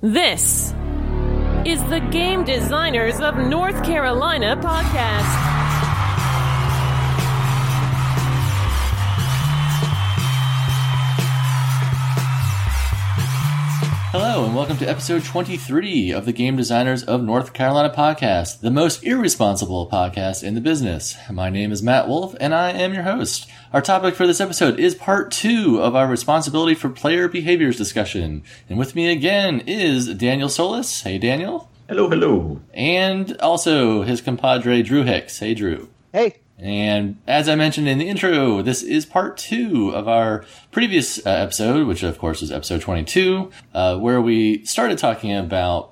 This is the Game Designers of North Carolina podcast. Hello, and welcome to episode 23 of the Game Designers of North Carolina podcast, the most irresponsible podcast in the business. My name is Matt Wolf, and I am your host. Our topic for this episode is part 2 of our responsibility for player behaviors discussion. And with me again is Daniel Solis. Hey, Daniel. Hello, hello. And also his compadre, Drew Hicks. Hey, Drew. Hey. And as I mentioned in the intro, this is part 2 of our previous episode, which of course is episode 22, where we started talking about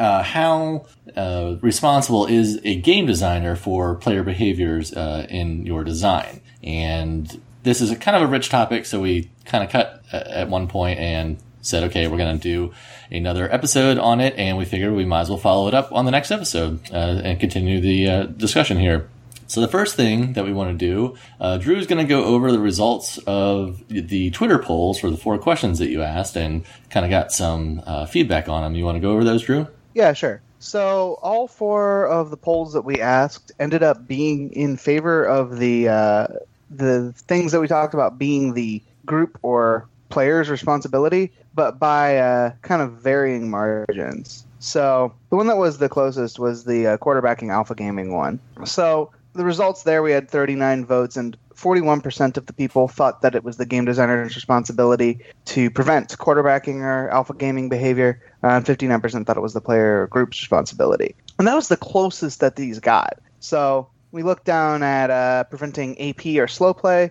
how responsible is a game designer for player behaviors in your design. And this is a kind of a rich topic, so we kind of cut at one point and said, okay, we're going to do another episode on it, and we figured we might as well follow it up on the next episode and continue the discussion here. So the first thing that we want to do, Drew's going to go over the results of the Twitter polls for the 4 questions that you asked and kind of got some feedback on them. You want to go over those, Drew? Yeah, sure. So all 4 of the polls that we asked ended up being in favor of the things that we talked about being the group or player's responsibility, but by kind of varying margins. So the one that was the closest was the quarterbacking alpha gaming one. So the results there, we had 39 votes, and 41% of the people thought that it was the game designer's responsibility to prevent quarterbacking or alpha gaming behavior, and 59% thought it was the player or group's responsibility. And that was the closest that these got. So we looked down at preventing AP or slow play.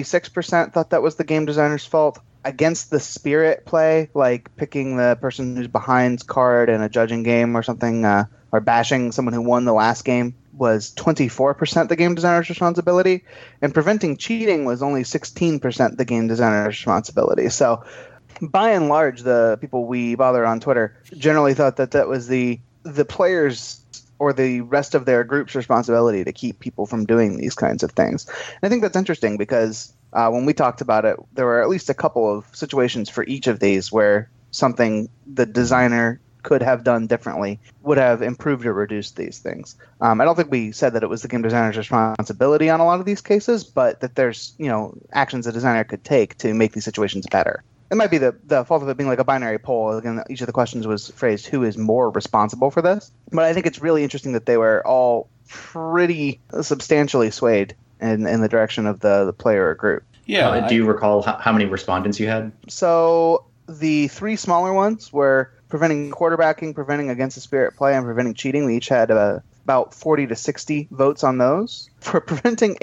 36% thought that was the game designer's fault. Against the spirit play, like picking the person who's behind's card in a judging game or something, or bashing someone who won the last game, was 24% the game designer's responsibility, and preventing cheating was only 16% the game designer's responsibility. So, by and large, the people we bother on Twitter generally thought that that was the players or the rest of their group's responsibility to keep people from doing these kinds of things. And I think that's interesting because when we talked about it, there were at least a couple of situations for each of these where something the designer could have done differently would have improved or reduced these things. I don't think we said that it was the game designer's responsibility on a lot of these cases, but that there's, actions a designer could take to make these situations better. It might be the fault of it being like a binary poll. Again, each of the questions was phrased, who is more responsible for this? But I think it's really interesting that they were all pretty substantially swayed in the direction of the player or group. Yeah. Do you recall how many respondents you had? So the 3 smaller ones were preventing quarterbacking, preventing against the spirit play, and preventing cheating. We each had about 40 to 60 votes on those. For preventing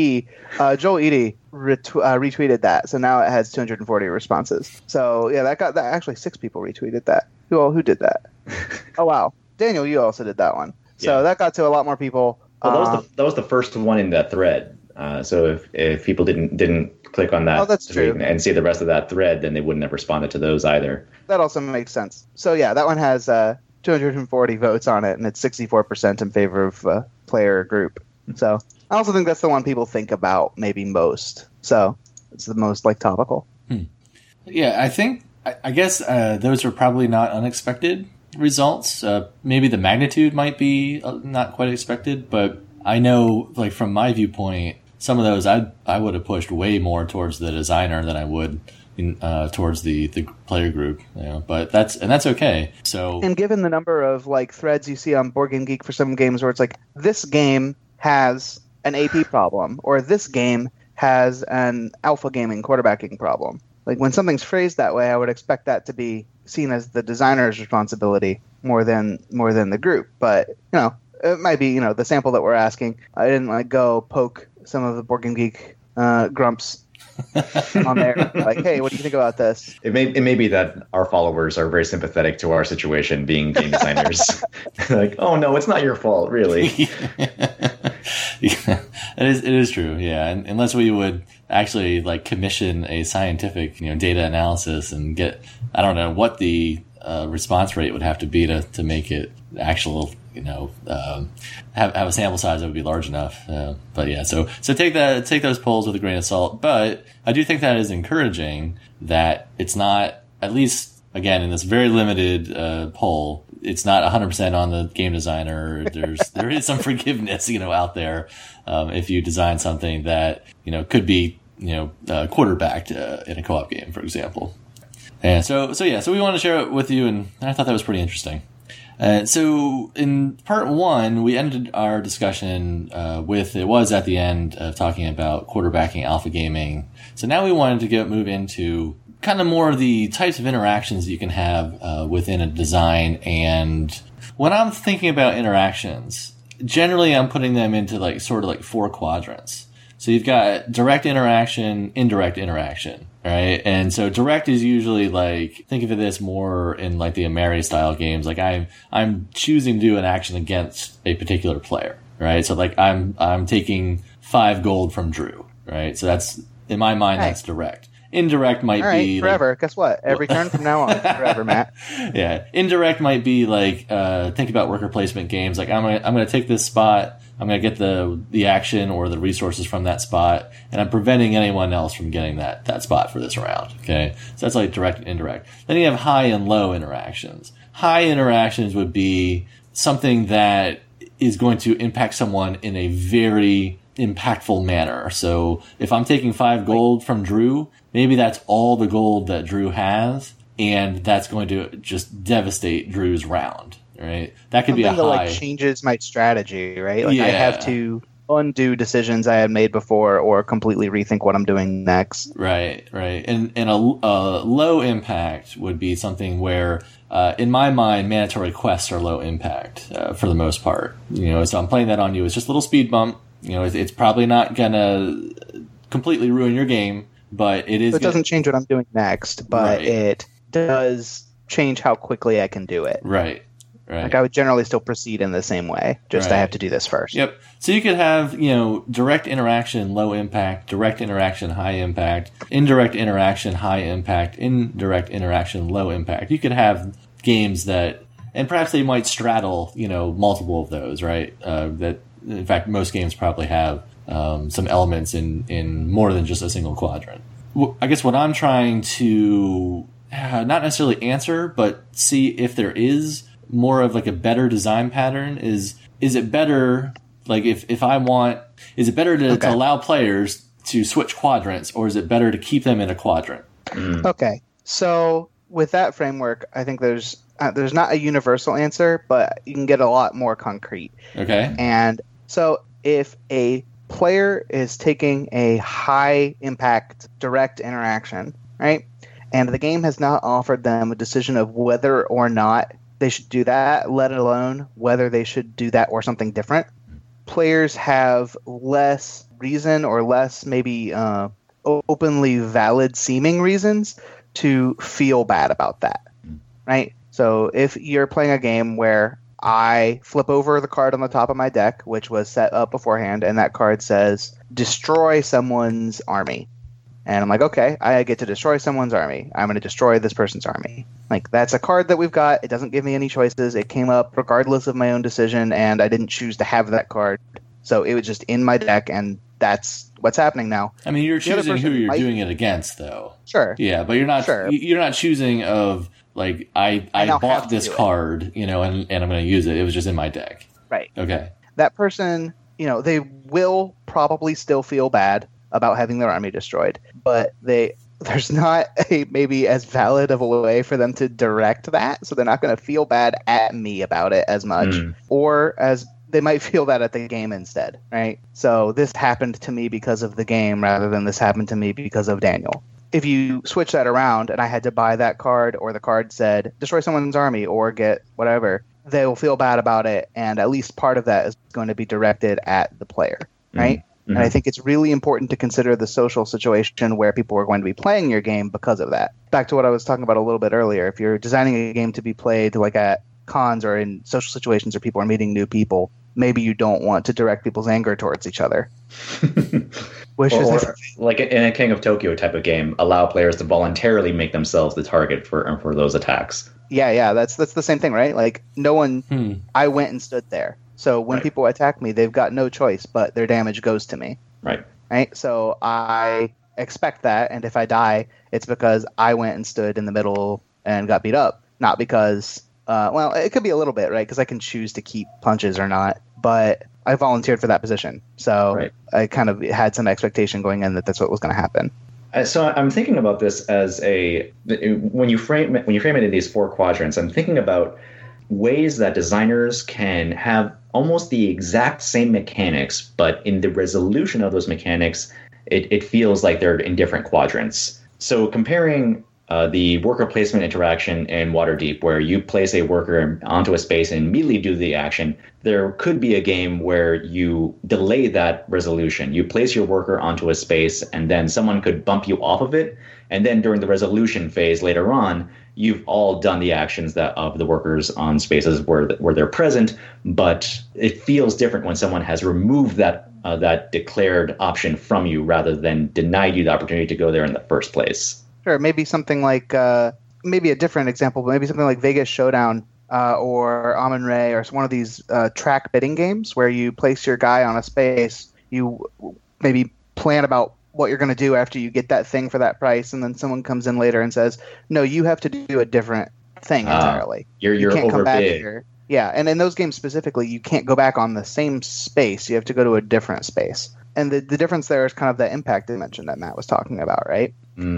AP, Joel Edie retweeted that, so now it has 240 responses. So yeah, that actually 6 people retweeted that. Who did that? Oh wow, Daniel, you also did that one. So that got to a lot more people. Well, that was the first one in that thread. So if people didn't click on that tweet and see the rest of that thread, then they wouldn't have responded to those either. That also makes sense. So yeah, that one has 240 votes on it, and it's 64% in favor of player or group. So I also think that's the one people think about maybe most. So it's the most topical. Yeah, I guess those are probably not unexpected results. Maybe the magnitude might be not quite expected, but I know, from my viewpoint, some of those I would have pushed way more towards the designer than I would towards the player group. But that's okay. So, and given the number of threads you see on Board Game Geek for some games where it's this game has an AP problem or this game has an alpha gaming quarterbacking problem. When something's phrased that way, I would expect that to be seen as the designer's responsibility more than the group. But it might be the sample that we're asking. I didn't go poke some of the Board Game Geek grumps on there. Hey, what do you think about this? It may be that our followers are very sympathetic to our situation being game designers. Oh no, it's not your fault, really. Yeah, it is true. Yeah, and unless we would actually commission a scientific data analysis and get, I don't know what the response rate would have to be to make it actual, have a sample size that would be large enough. But yeah, so take those polls with a grain of salt. But I do think that is encouraging that it's not, at least again, in this very limited poll, it's not 100% on the game designer. There is some forgiveness, out there if you design something that could be quarterbacked in a co-op game, for example. And so we want to share it with you, and I thought that was pretty interesting. So in part 1, we ended our discussion it was at the end of talking about quarterbacking alpha gaming. So now we wanted to move into kind of more of the types of interactions you can have within a design. And when I'm thinking about interactions, generally I'm putting them into sort of 4 quadrants. So you've got direct interaction, indirect interaction, right? And so direct is usually think of this more in the Ameri style games. I'm choosing to do an action against a particular player, right? So I'm taking 5 gold from Drew, right? So that's, in my mind, that's direct. Indirect might be forever. Guess what? Every turn from now on, forever, Matt. Yeah, indirect might be think about worker placement games. I'm gonna take this spot. I'm gonna get the action or the resources from that spot, and I'm preventing anyone else from getting that spot for this round. Okay, so that's direct and indirect. Then you have high and low interactions. High interactions would be something that is going to impact someone in a very impactful manner. So if I'm taking 5 gold from Drew, maybe that's all the gold that Drew has, and that's going to just devastate Drew's round, right? That could be a high. That changes my strategy, right? I have to undo decisions I had made before or completely rethink what I'm doing next. Right. And a low impact would be something where, in my mind, mandatory quests are low impact for the most part. So I'm playing that on you. It's just a little speed bump. It's probably not gonna completely ruin your game, but it is. It doesn't change what I'm doing next, but it does change how quickly I can do it. Right. I would generally still proceed in the same way. Just I have to do this first. Yep. So you could have direct interaction, low impact; direct interaction, high impact; indirect interaction, high impact; indirect interaction, low impact. You could have games that, and perhaps they might straddle multiple of those, right? That. In fact, most games probably have some elements in more than just a single quadrant. I guess what I'm trying to not necessarily answer, but see if there is more of a better design pattern. Is it better, if I want, is it better to allow players to switch quadrants, or is it better to keep them in a quadrant? Okay, so with that framework, I think there's not a universal answer, but you can get a lot more concrete. Okay. And so if a player is taking a high impact direct interaction, right, and the game has not offered them a decision of whether or not they should do that, let alone whether they should do that or something different, players have less reason or less maybe openly valid seeming reasons to feel bad about that, right? So if you're playing a game where I flip over the card on the top of my deck, which was set up beforehand, and that card says, destroy someone's army. And I'm like, okay, I get to destroy someone's army. I'm going to destroy this person's army. That's a card that we've got. It doesn't give me any choices. It came up regardless of my own decision, and I didn't choose to have that card. So it was just in my deck, and that's what's happening now. I mean, you're choosing who you're doing it against, though. Sure. Yeah, but you're not. Sure. You're not choosing of I bought this card, and I'm going to use it. It was just in my deck. Right. Okay. That person, they will probably still feel bad about having their army destroyed, but there's not a maybe as valid of a way for them to direct that, so they're not going to feel bad at me about it as much, or as they might feel that at the game instead, right? So this happened to me because of the game rather than this happened to me because of Daniel. If you switch that around and I had to buy that card, or the card said destroy someone's army or get whatever, they will feel bad about it, and at least part of that is going to be directed at the player, right? And I think it's really important to consider the social situation where people are going to be playing your game because of that. Back to what I was talking about a little bit earlier. If you're designing a game to be played at cons or in social situations where people are meeting new people, maybe you don't want to direct people's anger towards each other. Or in a King of Tokyo type of game, allow players to voluntarily make themselves the target for those attacks. Yeah, that's the same thing, right? No one. I went and stood there. So when people attack me, they've got no choice, but their damage goes to me. Right. So I expect that, and if I die, it's because I went and stood in the middle and got beat up. Not because, well, it could be a little bit, right? Because I can choose to keep punches or not, but I volunteered for that position. So I kind of had some expectation going in that that's what was going to happen. So I'm thinking about this as when you frame it in these 4 quadrants, I'm thinking about ways that designers can have almost the exact same mechanics, but in the resolution of those mechanics, it feels like they're in different quadrants. So comparing the worker placement interaction in Waterdeep, where you place a worker onto a space and immediately do the action, there could be a game where you delay that resolution. You place your worker onto a space, and then someone could bump you off of it, and then during the resolution phase later on, you've all done the actions of the workers on spaces where they're present, but it feels different when someone has removed that declared option from you rather than denied you the opportunity to go there in the first place. Sure, maybe something like, maybe a different example, but maybe something like Vegas Showdown or Amun-Re or one of these track bidding games where you place your guy on a space, you maybe plan about what you're going to do after you get that thing for that price, and then someone comes in later and says, no, you have to do a different thing entirely. You're can't come back overbid. here. Yeah, and in those games specifically, you can't go back on the same space. You have to go to a different space. And the difference there is kind of the impact dimension that Matt was talking about, right?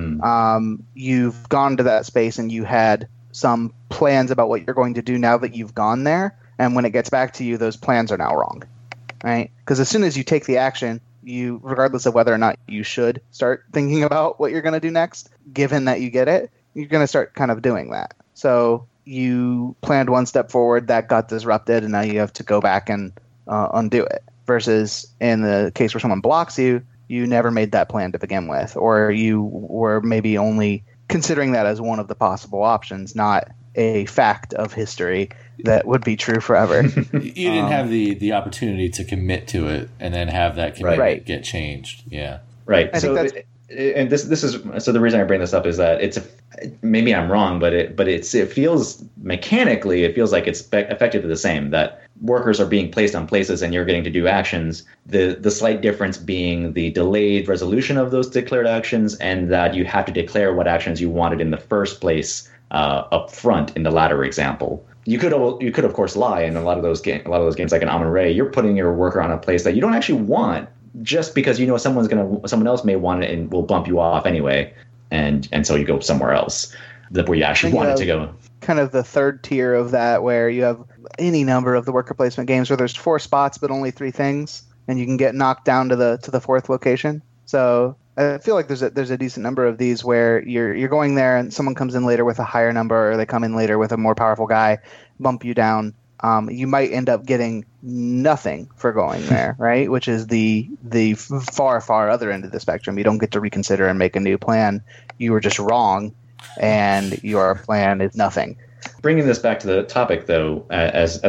You've gone to that space and you had some plans about what you're going to do now that you've gone there. And when it gets back to you, those plans are now wrong, right? Because as soon as you take the action, you, regardless of whether or not you should start thinking about what you're going to do next, given that you get it, you're going to start kind of doing that. So you planned one step forward, that got disrupted, and now you have to go back and undo it. Versus in the case where someone blocks you, you never made that plan to begin with, or you were maybe only considering that as one of the possible options, not a fact of history that would be true forever. You didn't have the opportunity to commit to it and then have that commitment get changed. Yeah. Right. So this is so the reason I bring this up is that maybe I'm wrong, but it feels mechanically, it feels like it's effectively the same, that workers are being placed on places and you're getting to do actions. The slight difference being the delayed resolution of those declared actions, and that you have to declare what actions you wanted in the first place up front in the latter example. You could of course lie in a lot of those games like in Amun-Re. You're putting your worker on a place that you don't actually want, just because you know someone else may want it and will bump you off anyway, and so you go somewhere else where you actually wanted to go. Kind of the third tier of that, where you have any number of the worker placement games where there's 4 spots but only 3 things, and you can get knocked down to the 4th location. So I feel like there's a decent number of these where you're going there and someone comes in later with a higher number, or they come in later with a more powerful guy, bump you down. You might end up getting nothing for going there, right? Which is the far, far other end of the spectrum. You don't get to reconsider and make a new plan. You were just wrong, and your plan is nothing. Bringing this back to the topic, though, as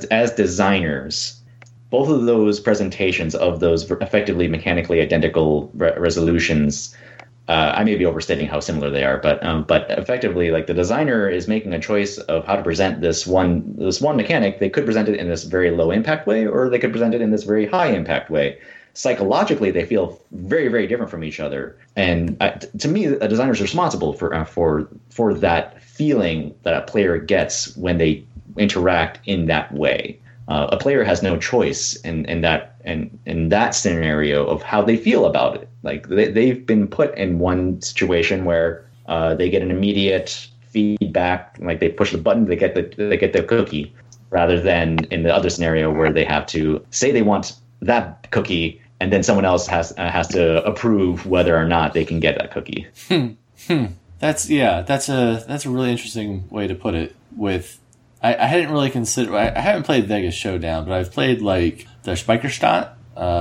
designers, both of those presentations of those effectively mechanically identical resolutions, I may be overstating how similar they are, but effectively, like, the designer is making a choice of how to present this one mechanic. They could present it in this very low impact way, or they could present it in this very high impact way. Psychologically, they feel very, very different from each other. And to me, a designer is responsible for that feeling that a player gets when they interact in that way. A player has no choice in that scenario of how they feel about it. Like, they've been put in one situation where they get an immediate feedback, like they push the button, they get the cookie, rather than in the other scenario where they have to say they want that cookie, and then someone else has to approve whether or not they can get that cookie. That's a really interesting way to put it. I hadn't really considered. I haven't played Vegas Showdown, but I've played like the Speicherstadt,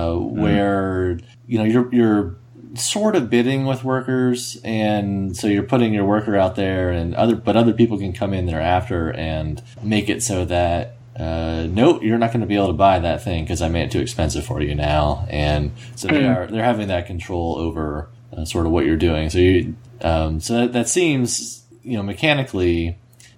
where you're sort of bidding with workers, and so you're putting your worker out there, and other people can come in thereafter and make it so that no, you're not going to be able to buy that thing because I made it too expensive for you now, and so they're having that control over sort of what you're doing. So so that seems mechanically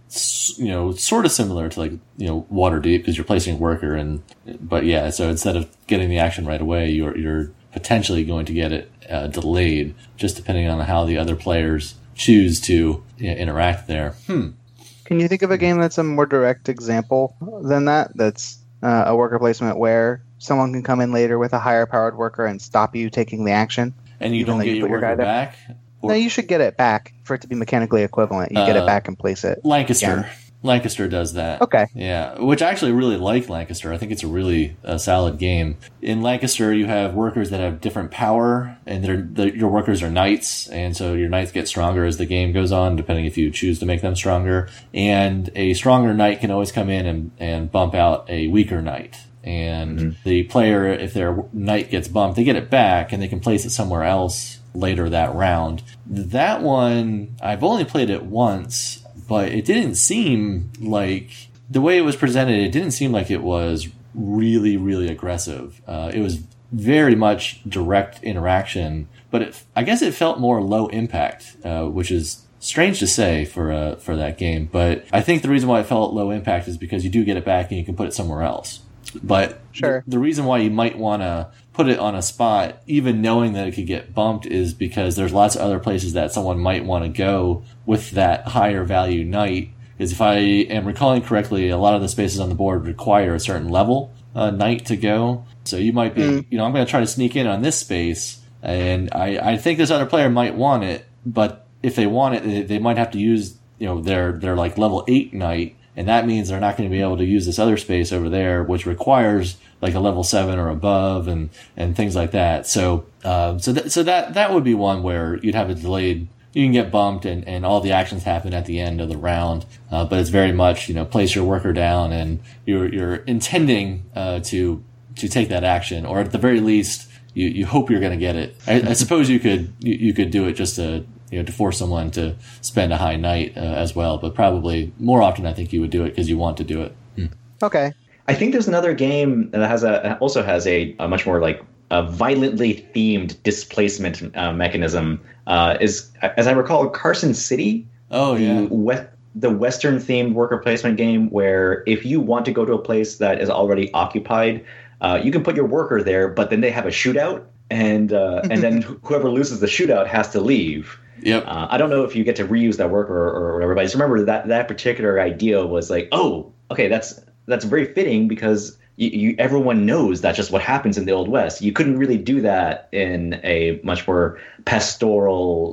sort of similar to like Waterdeep, because you're placing a worker, but so instead of getting the action right away, you're potentially going to get it delayed, just depending on how the other players choose to interact there. Can you think of a game that's a more direct example than that? That's a worker placement where someone can come in later with a higher powered worker and stop you taking the action. And you don't get your worker back? No, you should get it back for it to be mechanically equivalent. You get it back and place it. Lancaster. again. Lancaster does that. Okay. Yeah, which I actually really like Lancaster. I think it's a really solid game. In Lancaster, you have workers that have different power, and your workers are knights, and so your knights get stronger as the game goes on, depending if you choose to make them stronger. And a stronger knight can always come in and bump out a weaker knight. And the player, if their knight gets bumped, they get it back, and they can place it somewhere else later that round. That one, I've only played it once, but it didn't seem like, the way it was presented, it didn't seem like it was really, really aggressive. It was very much direct interaction, but I guess it felt more low impact, which is strange to say for that game. But I think the reason why it felt low impact is because you do get it back and you can put it somewhere else. But sure. The reason why you might want to put it on a spot, even knowing that it could get bumped, is because there's lots of other places that someone might want to go with that higher value knight. Because if I am recalling correctly, a lot of the spaces on the board require a certain level knight to go. So you might be, I'm going to try to sneak in on this space, and I think this other player might want it, but if they want it, they might have to use their like level 8 knight. And that means they're not going to be able to use this other space over there, which requires like a level 7 or above and things like that. So that would be one where you'd have it delayed. You can get bumped and all the actions happen at the end of the round. But it's very much, place your worker down and you're intending to take that action, or at the very least, you hope you're going to get it. I suppose you could do it just to force someone to spend a high night as well. But probably more often, I think you would do it because you want to do it. Okay. I think there's another game that also has a much more like a violently themed displacement mechanism. Is, as I recall, Carson City. Oh, yeah. The Western themed worker placement game where if you want to go to a place that is already occupied, you can put your worker there, but then they have a shootout. And then whoever loses the shootout has to leave. Yep. I don't know if you get to reuse that worker or whatever, but I just remember that particular idea was like, oh, okay, that's very fitting because everyone knows that's just what happens in the Old West. You couldn't really do that in a much more pastoral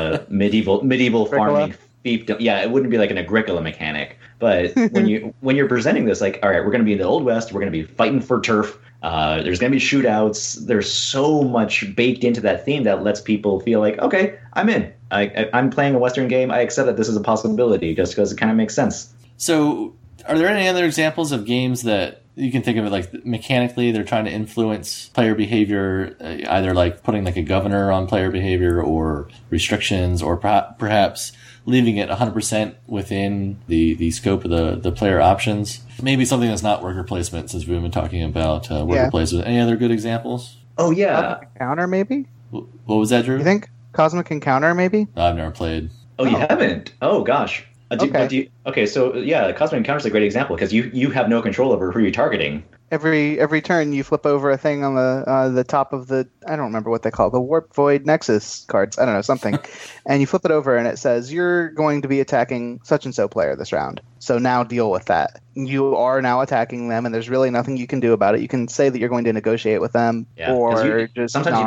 medieval farming fiefdom. Yeah, it wouldn't be like an Agricola mechanic. But when you're presenting this, like, all right, we're going to be in the Old West, we're going to be fighting for turf. There's going to be shootouts. There's so much baked into that theme that lets people feel like, okay, I'm in. I'm playing a Western game. I accept that this is a possibility just because it kind of makes sense. So are there any other examples of games that you can think of it like mechanically they're trying to influence player behavior, either like putting like a governor on player behavior or restrictions, or perhaps leaving it 100% within the scope of the player options? Maybe something that's not worker placement, since we've been talking about worker placement. Any other good examples? Oh, yeah. Cosmic Encounter, maybe? What was that, Drew? You think? Cosmic Encounter, maybe? No, I've never played. Oh, you haven't? Oh, gosh. Okay. So yeah, Cosmic Encounter is a great example because you have no control over who you're targeting. Every turn you flip over a thing on the top of the, I don't remember what they call it, the Warp Void Nexus cards, I don't know, something, and you flip it over and it says you're going to be attacking such and so player this round. So now deal with that. You are now attacking them, and there's really nothing you can do about it. You can say that you're going to negotiate with them, or just sometimes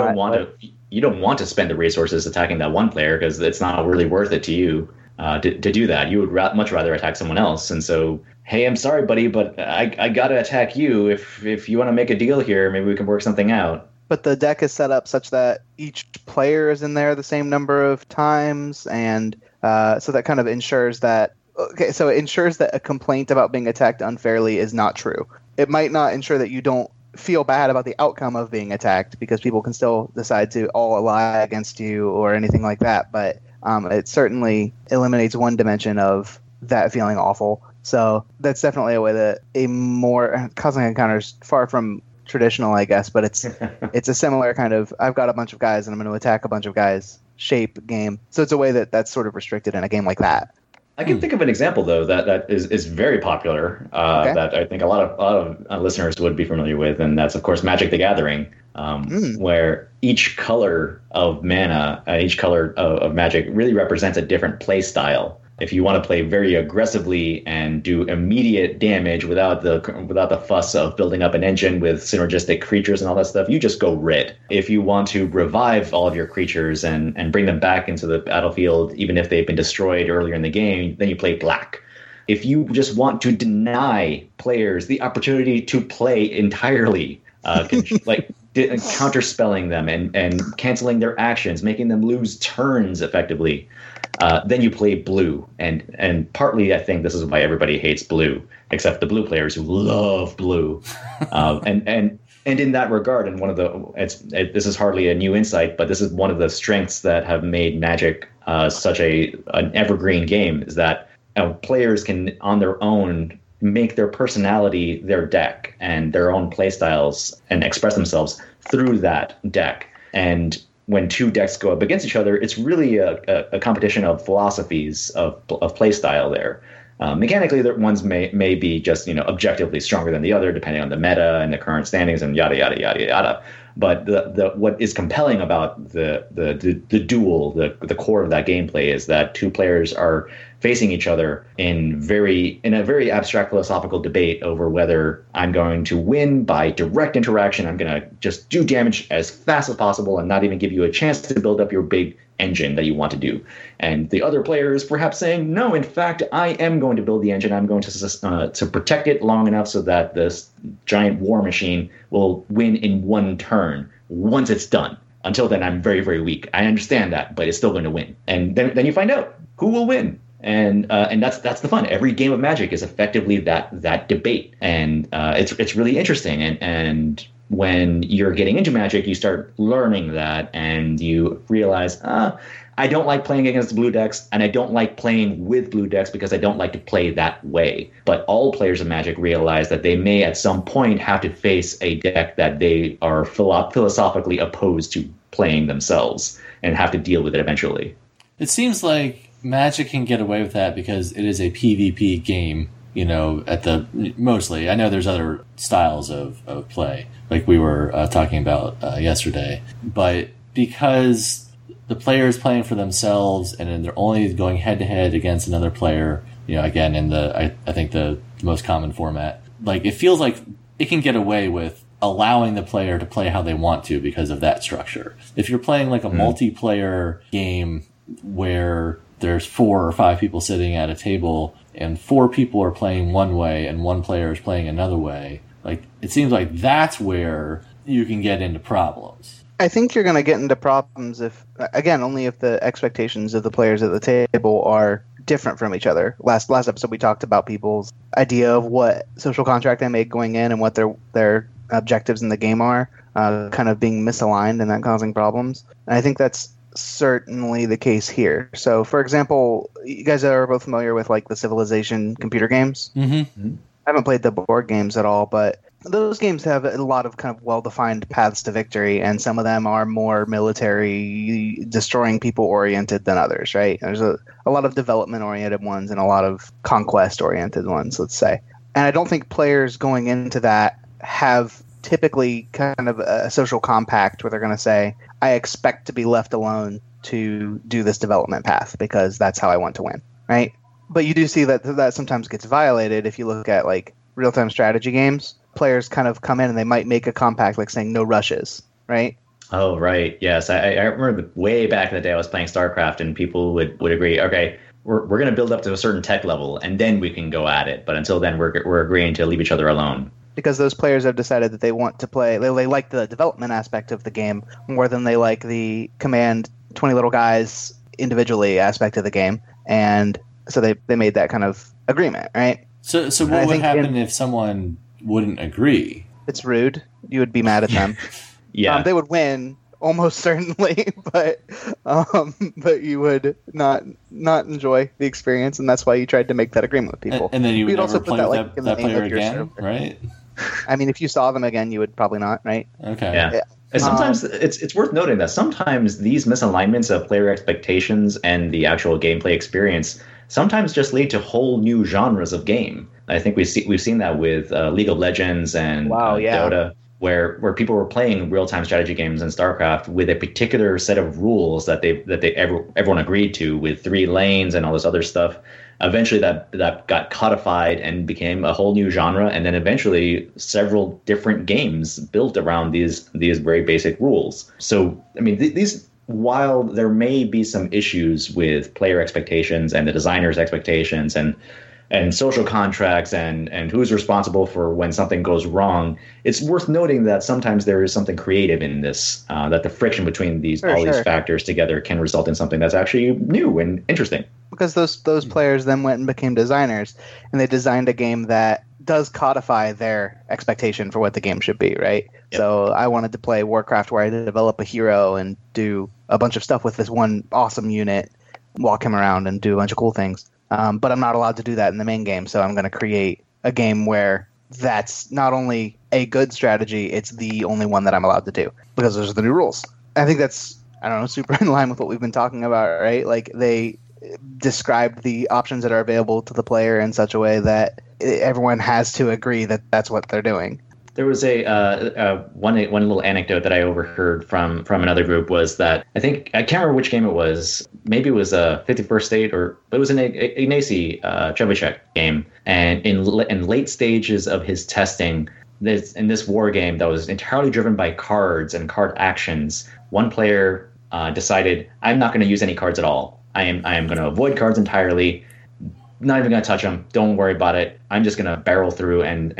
you don't want to spend the resources attacking that one player because it's not really worth it to you. To do that, you would much rather attack someone else, and so, hey, I'm sorry, buddy, but I gotta attack you. If you want to make a deal here, maybe we can work something out. But the deck is set up such that each player is in there the same number of times, and so that kind of ensures that. Okay, so it ensures that a complaint about being attacked unfairly is not true. It might not ensure that you don't feel bad about the outcome of being attacked, because people can still decide to all ally against you or anything like that, but it certainly eliminates one dimension of that feeling awful. So that's definitely a way that a more Cosmic Encounter is far from traditional, I guess, but it's a similar kind of, I've got a bunch of guys and I'm going to attack a bunch of guys shape game. So it's a way that's sort of restricted in a game like that. I can think of an example though that is very popular that I think a lot of listeners would be familiar with, and that's of course Magic the Gathering, where each color of mana, each color of Magic really represents a different play style. If you want to play very aggressively and do immediate damage without the fuss of building up an engine with synergistic creatures and all that stuff, you just go red. If you want to revive all of your creatures and bring them back into the battlefield, even if they've been destroyed earlier in the game, then you play black. If you just want to deny players the opportunity to play entirely, like counterspelling them and canceling their actions, making them lose turns effectively, then you play blue. And partly I think this is why everybody hates blue, except the blue players who love blue. And in that regard, and this is hardly a new insight, but this is one of the strengths that have made Magic such an evergreen game, is that players can on their own make their personality their deck and their own play styles and express themselves through that deck. And when two decks go up against each other, it's really a competition of philosophies of play style there. Mechanically, ones may be just objectively stronger than the other, depending on the meta and the current standings and yada yada yada yada. But what is compelling about the duel, the core of that gameplay, is that two players are facing each other in a very abstract philosophical debate over whether I'm going to win by direct interaction. I'm going to just do damage as fast as possible and not even give you a chance to build up your big engine that you want to do. And the other player is perhaps saying, no, in fact, I am going to build the engine. I'm going to protect it long enough so that this giant war machine will win in one turn once it's done. Until then, I'm very, very weak. I understand that, but it's still going to win. And then you find out who will win. And that's the fun. Every game of Magic is effectively that debate, and it's really interesting. And when you're getting into Magic, you start learning that, and you realize, I don't like playing against blue decks, and I don't like playing with blue decks because I don't like to play that way. But all players of Magic realize that they may at some point have to face a deck that they are philosophically opposed to playing themselves and have to deal with it eventually. It seems like Magic can get away with that because it is a PvP game, mostly. I know there's other styles of play, like we were talking about yesterday. But because the player is playing for themselves and then they're only going head-to-head against another player, again, in I think the most common format, like it feels like it can get away with allowing the player to play how they want to because of that structure. If you're playing like a multiplayer game where there's 4 or 5 people sitting at a table and 4 people are playing one way and one player is playing another way, like it seems like that's where you can get into problems. I think you're going to get into problems only if the expectations of the players at the table are different from each other. Last episode we talked about people's idea of what social contract they make going in and what their objectives in the game are, kind of being misaligned and that causing problems. And I think that's certainly the case here. So, for example, you guys are both familiar with like the Civilization computer games. Mm-hmm. I haven't played the board games at all, but those games have a lot of kind of well-defined paths to victory, and some of them are more military, destroying people oriented than others, right? There's a lot of development-oriented ones and a lot of conquest-oriented ones, let's say. And I don't think players going into that have typically kind of a social compact where they're going to say, I expect to be left alone to do this development path because that's how I want to win, right? But you do see that sometimes gets violated if you look at like real-time strategy games. Players kind of come in and they might make a compact like saying no rushes, right? Oh, right. Yes. I remember way back in the day I was playing StarCraft and people would agree, okay, we're going to build up to a certain tech level and then we can go at it. But until then, we're agreeing to leave each other alone. Because those players have decided that they want to play, they like the development aspect of the game more than they like the command 20 little guys individually aspect of the game. And so they made that kind of agreement, right? So what would happen if someone wouldn't agree? It's rude. You would be mad at them. Yeah. They would win almost certainly, but you would not enjoy the experience, and that's why you tried to make that agreement with people. And then you would never play with that player again, right? I mean, if you saw them again, you would probably not, right? Okay. Yeah. And sometimes it's worth noting that sometimes these misalignments of player expectations and the actual gameplay experience sometimes just lead to whole new genres of game. I think we've seen that with League of Legends and Dota, where people were playing real-time strategy games in StarCraft with a particular set of rules that everyone agreed to, with 3 lanes and all this other stuff. Eventually that got codified and became a whole new genre, and then eventually several different games built around these very basic rules. So, I mean, these, while there may be some issues with player expectations and the designer's expectations and social contracts and who's responsible for when something goes wrong, it's worth noting that sometimes there is something creative in this, that the friction between these factors together can result in something that's actually new and interesting. Because those players then went and became designers, and they designed a game that does codify their expectation for what the game should be, right? Yep. So I wanted to play Warcraft where I develop a hero and do a bunch of stuff with this one awesome unit, walk him around and do a bunch of cool things. But I'm not allowed to do that in the main game, so I'm going to create a game where that's not only a good strategy, it's the only one that I'm allowed to do, because those are the new rules. I think that's, I don't know, super in line with what we've been talking about, right? Like, they described the options that are available to the player in such a way that everyone has to agree that that's what they're doing. There was one little anecdote that I overheard from another group was that I can't remember which game it was. Maybe it was a 51st State, or it was an Ignacy Trzewiczek game. And in late stages of his testing, in this war game that was entirely driven by cards and card actions, one player decided, I'm not going to use any cards at all. I am going to avoid cards entirely. Not even going to touch them. Don't worry about it. I'm just going to barrel through and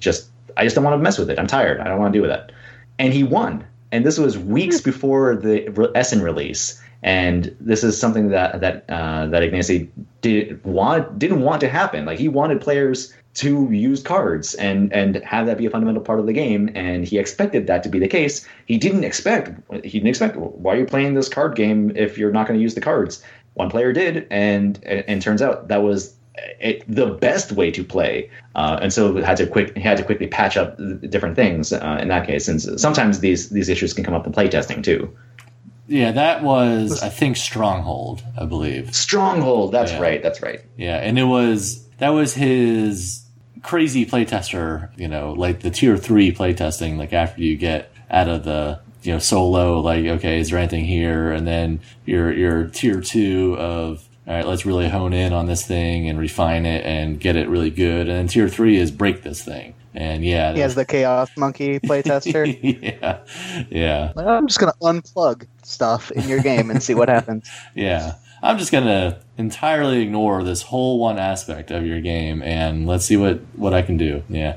I just don't want to mess with it. I'm tired. I don't want to do with that. And he won. And this was weeks before the Essen release. And this is something that Ignacy didn't want to happen. Like, he wanted players to use cards and have that be a fundamental part of the game. And he expected that to be the case. He didn't expect, why are you playing this card game if you're not going to use the cards? One player did, and turns out that was the best way to play, and so he had to quickly patch up different things in that case. And sometimes these issues can come up in playtesting too. Yeah, that was, I think, Stronghold, I believe. Stronghold, that's right. Yeah, and that was his crazy playtester, like the tier 3 playtesting, like after you get out of the solo, like, okay, is there anything here? And then your tier 2 of, all right, let's really hone in on this thing and refine it and get it really good. And then tier 3 is break this thing. And he has the Chaos Monkey playtester. yeah. Like, I'm just going to unplug stuff in your game and see what happens. Yeah. I'm just going to entirely ignore this whole one aspect of your game and let's see what I can do. Yeah.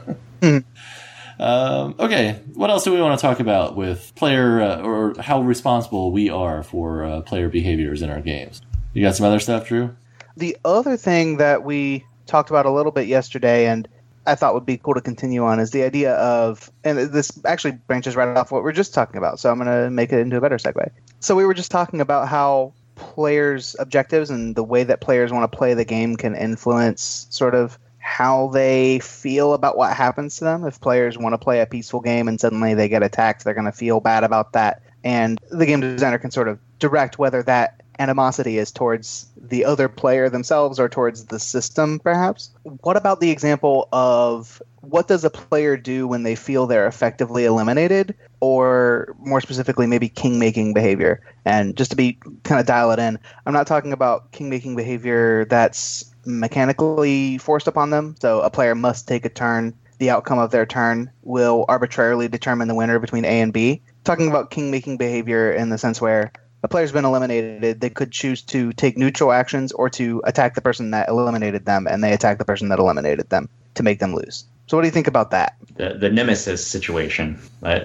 Okay, what else do we want to talk about with player or how responsible we are for player behaviors in our games? You got some other stuff, Drew? The other thing that we talked about a little bit yesterday, and I thought would be cool to continue on, is the idea of, and this actually branches right off what we're just talking about, so I'm going to make it into a better segue. So we were just talking about how players' objectives and the way that players want to play the game can influence sort of how they feel about what happens to them. If players want to play a peaceful game and suddenly they get attacked, they're going to feel bad about that. And the game designer can sort of direct whether that animosity is towards the other player themselves or towards the system, perhaps. What about the example of what does a player do when they feel they're effectively eliminated, or more specifically, maybe king-making behavior? And just to be kind of dial it in, I'm not talking about king-making behavior that's mechanically forced upon them. So a player must take a turn. The outcome of their turn will arbitrarily determine the winner between A and B. Talking about king-making behavior in the sense where a player's been eliminated, they could choose to take neutral actions or to attack the person that eliminated them, and they attack the person that eliminated them to make them lose. So what do you think about that? The nemesis situation. That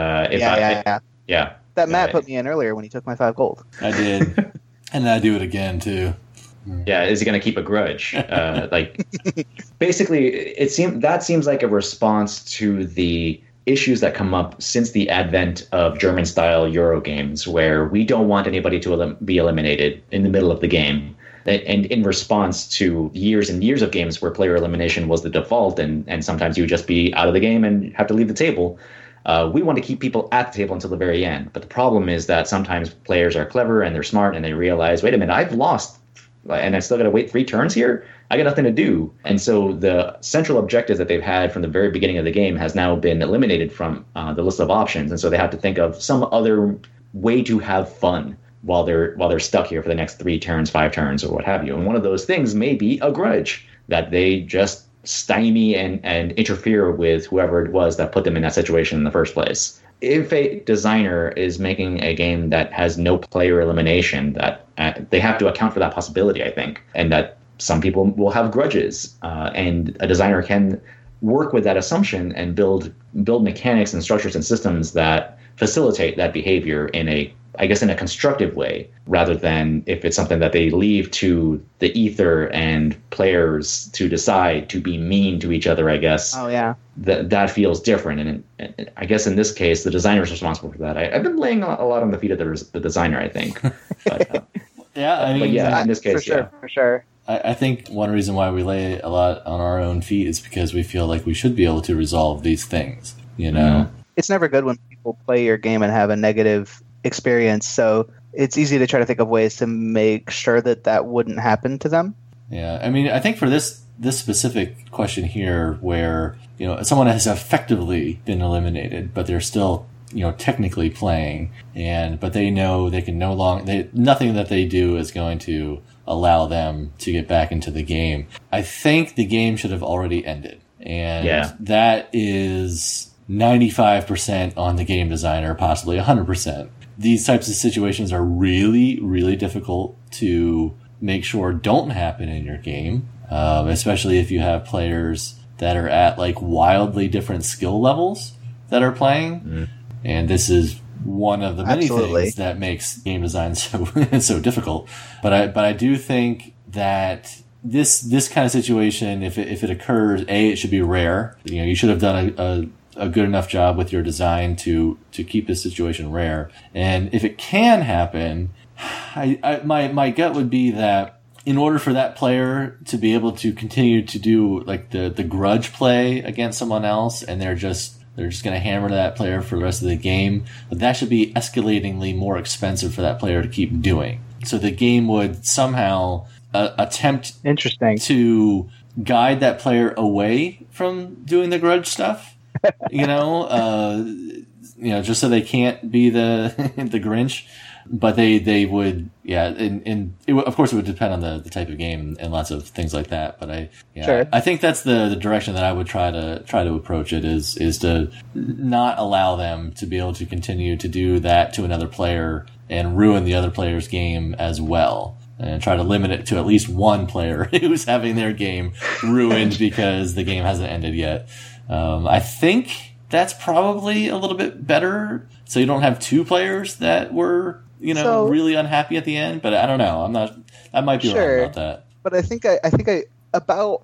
Matt put me in earlier when he took my 5 gold. I did. And I do it again, too. Yeah, is he going to keep a grudge? Basically, that seems like a response to the issues that come up since the advent of German-style Euro games, where we don't want anybody to be eliminated in the middle of the game. And in response to years and years of games where player elimination was the default, and sometimes you would just be out of the game and have to leave the table, we want to keep people at the table until the very end. But the problem is that sometimes players are clever and they're smart and they realize, wait a minute, I've lost and I still got to wait 3 turns here. I got nothing to do. And so the central objective that they've had from the very beginning of the game has now been eliminated from the list of options. And so they have to think of some other way to have fun while they're stuck here for the next 3 turns, 5 turns, or what have you. And one of those things may be a grudge, that they just stymie and interfere with whoever it was that put them in that situation in the first place. If a designer is making a game that has no player elimination, that they have to account for that possibility, I think, and that some people will have grudges, and a designer can work with that assumption and build mechanics and structures and systems that facilitate that behavior in a constructive way, rather than if it's something that they leave to the ether and players to decide to be mean to each other, I guess. Oh, yeah. That feels different. And I guess in this case, the designer is responsible for that. I've been laying a lot on the feet of the designer, I think. But, in this case, for sure. I think one reason why we lay a lot on our own feet is because we feel like we should be able to resolve these things, you know? It's never good when people play your game and have a negative experience, so it's easy to try to think of ways to make sure that wouldn't happen to them. Yeah, I mean, I think for this specific question here, where someone has effectively been eliminated, but they're still technically playing, but they know they can nothing that they do is going to allow them to get back into the game. I think the game should have already ended, and that is 95% on the game designer, possibly 100%. These types of situations are really, really difficult to make sure don't happen in your game, especially if you have players that are at like wildly different skill levels that are playing. And this is one of the many things that makes game design so difficult. But I do think that this kind of situation, if it occurs, it should be rare. You should have done a good enough job with your design to keep this situation rare. And if it can happen, my gut would be that in order for that player to be able to continue to do like the grudge play against someone else, and they're just going to hammer that player for the rest of the game, but that should be escalatingly more expensive for that player to keep doing. So the game would somehow attempt to guide that player away from doing the grudge stuff. Just so they can't be the Grinch, but they would, and of course it would depend on the type of game and lots of things like that. But I think that's the direction that I would try to approach it is to not allow them to be able to continue to do that to another player and ruin the other player's game as well. And try to limit it to at least one player who's having their game ruined because the game hasn't ended yet. I think that's probably a little bit better, so you don't have 2 players that were, really unhappy at the end. But I don't know. I might be wrong about that. But I think I about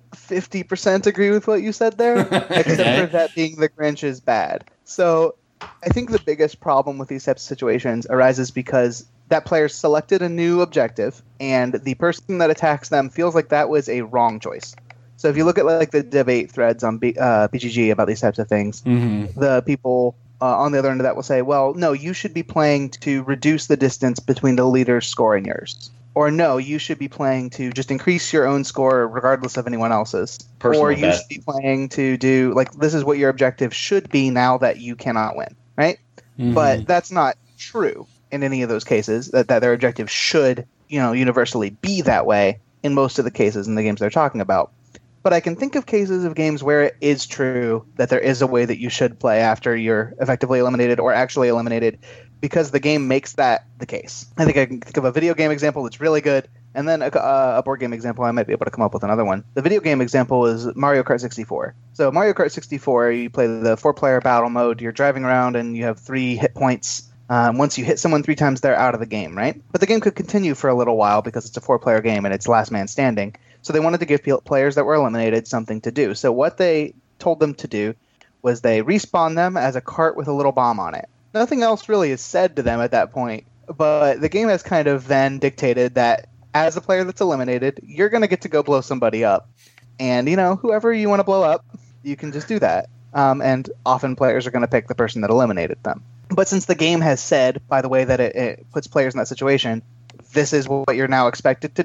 50% agree with what you said there, except for that being the Grinch is bad. So I think the biggest problem with these types of situations arises because that player selected a new objective, and the person that attacks them feels like that was a wrong choice. So if you look at like the debate threads on BGG about these types of things, the people on the other end of that will say, well, no, you should be playing to reduce the distance between the leader's score and yours. Or no, you should be playing to just increase your own score regardless of anyone else's. Personal or you should be playing to do, like, this is what your objective should be now that you cannot win, right? But that's not true in any of those cases, that their objective should, universally be that way in most of the cases in the games they're talking about. But I can think of cases of games where it is true that there is a way that you should play after you're effectively eliminated or actually eliminated, because the game makes that the case. I think I can think of a video game example that's really good, and then a board game example. I might be able to come up with another one. The video game example is Mario Kart 64. So Mario Kart 64, you play the 4-player battle mode. You're driving around, and you have 3 hit points. Once you hit someone 3 times, they're out of the game, right? But the game could continue for a little while because it's a 4-player game, and it's last man standing. So they wanted to give players that were eliminated something to do. So what they told them to do was they respawn them as a cart with a little bomb on it. Nothing else really is said to them at that point, but the game has kind of then dictated that as a player that's eliminated, you're going to get to go blow somebody up. And, whoever you want to blow up, you can just do that. And often players are going to pick the person that eliminated them. But since the game has said, by the way, that it puts players in that situation, this is what you're now expected to do,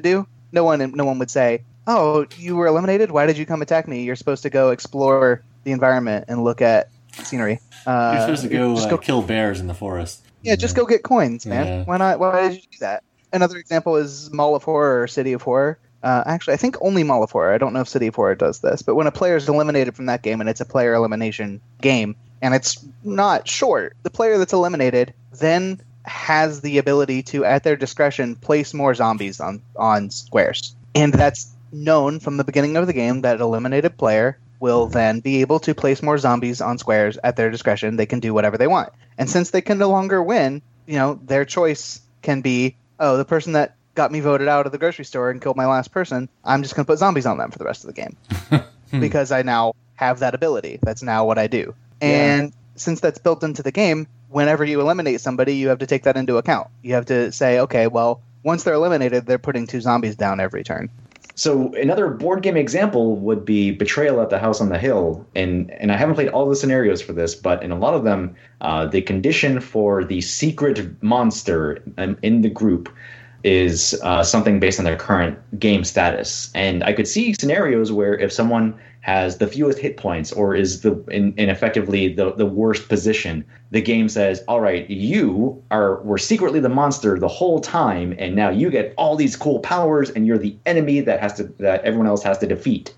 no one would say, "Oh, you were eliminated. Why did you come attack me? You're supposed to go explore the environment and look at scenery. You're supposed to go kill bears in the forest. Yeah, just go get coins, man. Yeah. Why not? Why did you do that?" Another example is Mall of Horror or City of Horror. Actually, I think only Mall of Horror. I don't know if City of Horror does this. But when a player is eliminated from that game, and it's a player elimination game, and it's not short, the player that's eliminated then has the ability to, at their discretion, place more zombies on squares. And that's known from the beginning of the game that an eliminated player will then be able to place more zombies on squares at their discretion. They can do whatever they want. And since they can no longer win, their choice can be, oh, the person that got me voted out of the grocery store and killed my last person, I'm just going to put zombies on them for the rest of the game. Because I now have that ability. That's now what I do. And since that's built into the game, whenever you eliminate somebody, you have to take that into account. You have to say, okay, well, once they're eliminated, they're putting 2 zombies down every turn. So another board game example would be Betrayal at the House on the Hill. And I haven't played all the scenarios for this, but in a lot of them, the condition for the secret monster in the group is something based on their current game status. And I could see scenarios where if someone has the fewest hit points or is in effectively the worst position, the game says, all right, you were secretly the monster the whole time, and now you get all these cool powers, and you're the enemy that everyone else has to defeat.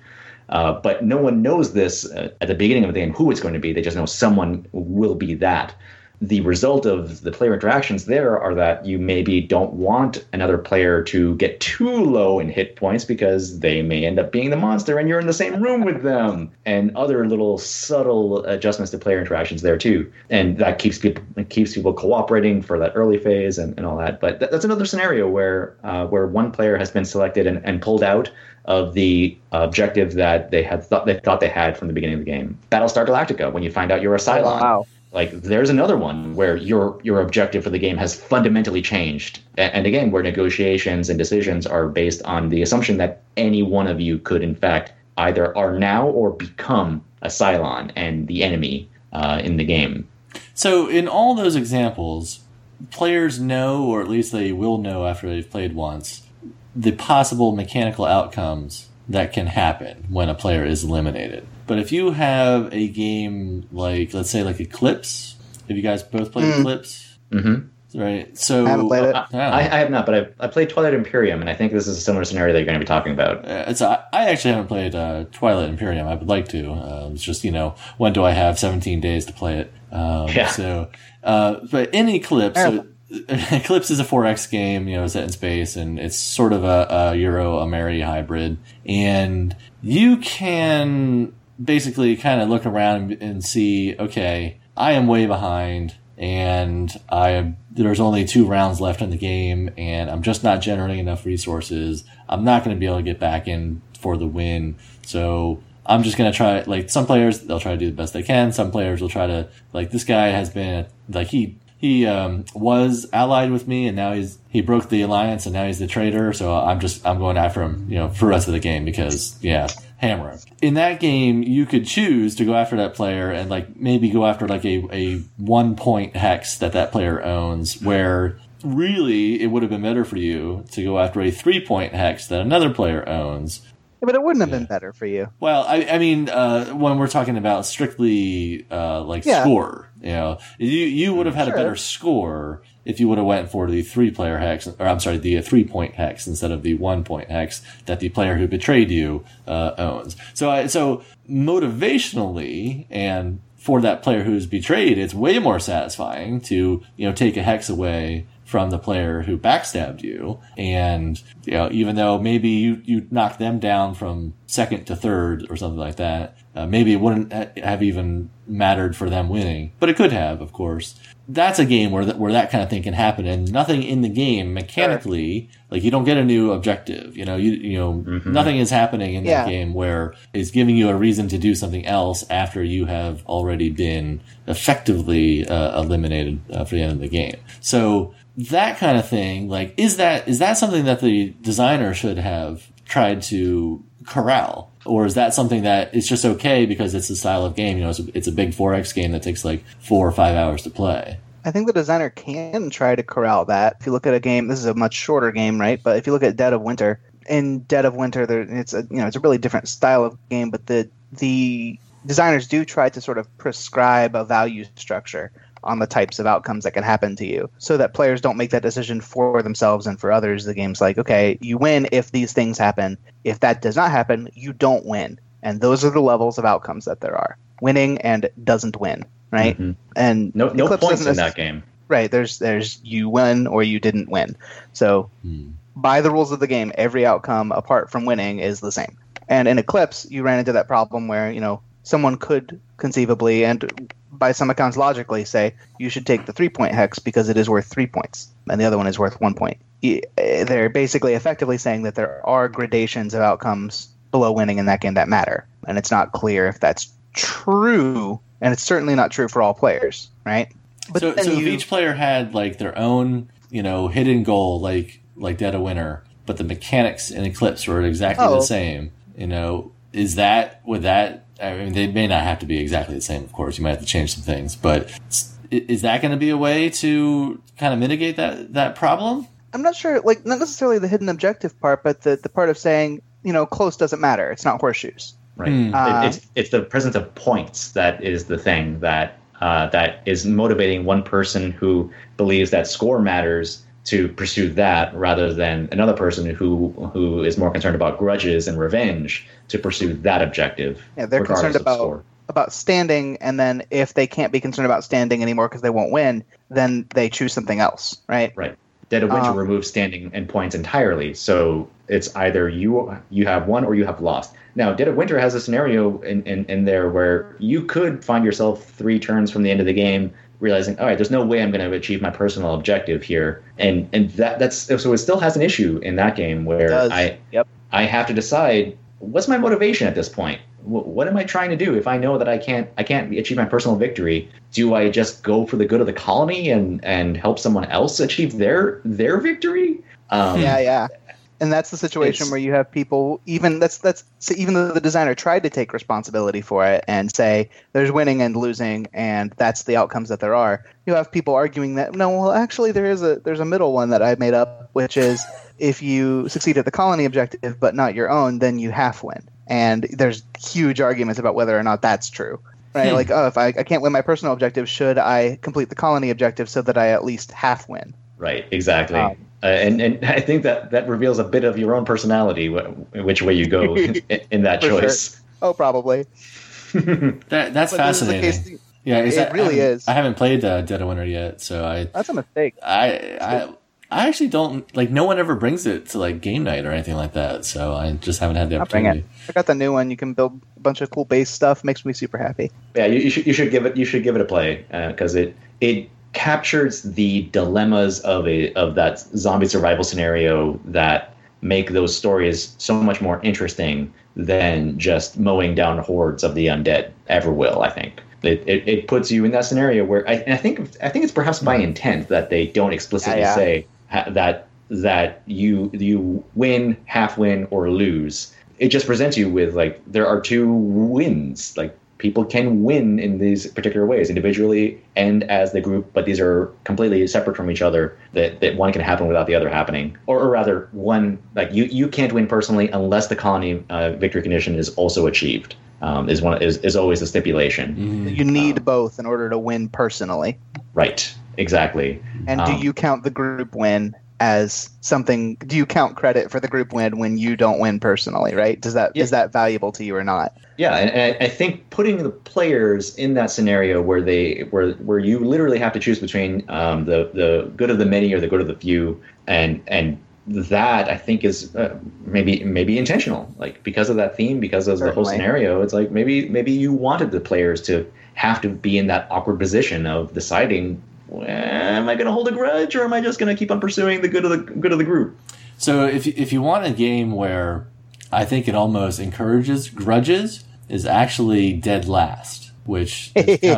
But no one knows this at the beginning of the game who it's going to be. They just know someone will be that. The result of the player interactions there are that you maybe don't want another player to get too low in hit points because they may end up being the monster and you're in the same room with them, and other little subtle adjustments to player interactions there too. And that keeps people cooperating for that early phase and all that. But that's another scenario where one player has been selected and pulled out of the objective that they thought they had from the beginning of the game. Battlestar Galactica, when you find out you're a Cylon. Oh, wow. Like, there's another one where your objective for the game has fundamentally changed. And again, where negotiations and decisions are based on the assumption that any one of you could, in fact, either are now or become a Cylon and the enemy in the game. So in all those examples, players know, or at least they will know after they've played once, the possible mechanical outcomes that can happen when a player is eliminated. But if you have a game like, let's say, like Eclipse, have you guys both played Eclipse? Mm-hmm. Right. So I haven't played it. I have not, but I played Twilight Imperium, and I think this is a similar scenario that you're going to be talking about. I actually haven't played Twilight Imperium. I would like to. It's just, when do I have 17 days to play it? So, but in Eclipse, Eclipse is a 4X game, set in space, and it's sort of a Euro-Ameri hybrid. And you can basically kind of look around and see, okay, I am way behind, and there's only 2 rounds left in the game, and I'm just not generating enough resources. I'm not going to be able to get back in for the win. So I'm just going to try, like, some players, they'll try to do the best they can. Some players will try to, like, this guy has been, like, he was allied with me, and now he broke the alliance, and now he's the traitor. So I'm going after him, for the rest of the game because, hammer him. In that game, you could choose to go after that player and, like, maybe go after, like, a 1-point hex that player owns, where really it would have been better for you to go after a 3-point hex that another player owns. Yeah, but it wouldn't have been better for you. Well, I mean, when we're talking about strictly score, you would have had a better score if you would have went for the 3-player hex, or I'm sorry, the 3-point hex instead of the 1-point hex that the player who betrayed you owns. So motivationally, and for that player who's betrayed, it's way more satisfying to take a hex away from the player who backstabbed you. And, even though maybe you knocked them down from 2nd to 3rd or something like that, maybe it wouldn't have even mattered for them winning, but it could have, of course. That's a game where that kind of thing can happen, and nothing in the game mechanically, like, you don't get a new objective, nothing is happening in that game where it's giving you a reason to do something else after you have already been effectively eliminated for the end of the game. So that kind of thing, like, is that something that the designer should have tried to corral? Or is that something that it's just okay because it's a style of game? It's a big 4X game that takes like 4 or 5 hours to play. I think the designer can try to corral that. If you look at a game, this is a much shorter game, right? But if you look at Dead of Winter, in Dead of Winter, it's a really different style of game, but the designers do try to sort of prescribe a value structure on the types of outcomes that can happen to you, so that players don't make that decision for themselves and for others. The game's like, okay, you win if these things happen. If that does not happen, you don't win. And those are the levels of outcomes that there are. Winning and doesn't win, right? Mm-hmm. And no points in that game. Right, there's you win or you didn't win. So by the rules of the game, every outcome apart from winning is the same. And in Eclipse, you ran into that problem where, someone could conceivably, and by some accounts logically, say you should take the 3-point hex because it is worth 3 points and the other one is worth 1 point. They're basically effectively saying that there are gradations of outcomes below winning in that game that matter, and it's not clear if that's true, and it's certainly not true for all players, right? But so if each player had like their own hidden goal, like Dead of Winter, but the mechanics in Eclipse were exactly the same, would that I mean, they may not have to be exactly the same, of course. You might have to change some things. But is that going to be a way to kind of mitigate that problem? I'm not sure, not necessarily the hidden objective part, but the part of saying, close doesn't matter. It's not horseshoes. Right. It's the presence of points that is the thing that is motivating one person who believes that score matters to pursue that, rather than another person who is more concerned about grudges and revenge to pursue that objective. Yeah, they're concerned about standing, and then if they can't be concerned about standing anymore because they won't win, then they choose something else, right? Right. Dead of Winter removes standing and points entirely, so it's either you have won or you have lost. Now, Dead of Winter has a scenario in there where you could find yourself 3 turns from the end of the game realizing, all right, there's no way I'm going to achieve my personal objective here, and that's so it still has an issue in that game where I have to decide, what's my motivation at this point? What am I trying to do? If I know that I can't achieve my personal victory, do I just go for the good of the colony and help someone else achieve their victory? And that's the situation where you have people, even though the designer tried to take responsibility for it and say there's winning and losing and that's the outcomes that there are, you have people arguing that actually there's a middle one that I made up, which is if you succeed at the colony objective but not your own, then you half win. And there's huge arguments about whether or not that's true. Right? Like, if I can't win my personal objective, should I complete the colony objective so that I at least half win? Right, exactly. And I think that reveals a bit of your own personality, which way you go in that choice. Sure. Oh, probably. That's fascinating. It really is. I haven't played Dead of Winter yet, so that's a mistake. I actually don't no one ever brings it to game night or anything like that, so I just haven't had the opportunity. I got the new one. You can build a bunch of cool base stuff. Makes me super happy. Yeah, you should give it a play because it captures the dilemmas of that zombie survival scenario that make those stories so much more interesting than just mowing down hordes of the undead ever will. I think it puts you in that scenario where I think it's perhaps by intent that they don't explicitly say that you win, half win, or lose. It just presents you with there are 2 wins. People can win in these particular ways, individually and as the group, but these are completely separate from each other, that one can happen without the other happening. Or rather, one, you can't win personally unless the colony victory condition is also achieved, is always the stipulation. You need both in order to win personally. Right, exactly. And do you count the group win as something? Do you count credit for the group win when you don't win personally, right? Is that valuable to you or not? Yeah, and I think putting the players in that scenario where where you literally have to choose between the good of the many or the good of the few, and that I think is maybe intentional, because of that theme, because of the whole scenario. It's maybe you wanted the players to have to be in that awkward position of deciding, am I going to hold a grudge or am I just going to keep on pursuing the good of the group? So if you want a game where I think it almost encourages grudges, is actually Dead Last, which